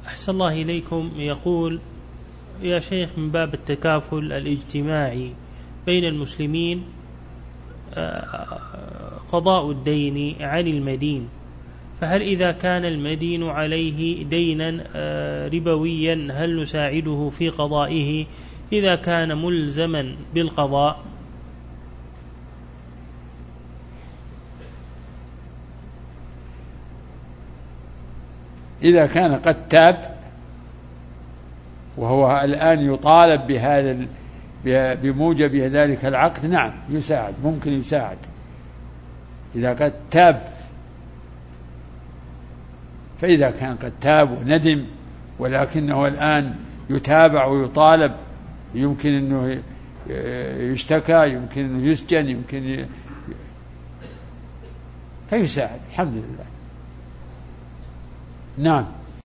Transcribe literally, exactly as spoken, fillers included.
أحسن الله إليكم. يقول: يا شيخ، من باب التكافل الاجتماعي بين المسلمين قضاء الدين عن المدين، فهل إذا كان المدين عليه دينا ربويا هل نساعده في قضائه إذا كان ملزما بالقضاء؟ إذا كان قد تاب وهو الآن يطالب بهذا بموجب ذلك العقد، نعم يساعد، ممكن يساعد إذا قد تاب. فإذا كان قد تاب وندم ولكنه الآن يتابع ويطالب، يمكن أنه يشتكى، يمكن أنه يسجن، يمكن فيساعد، الحمد لله. نعم.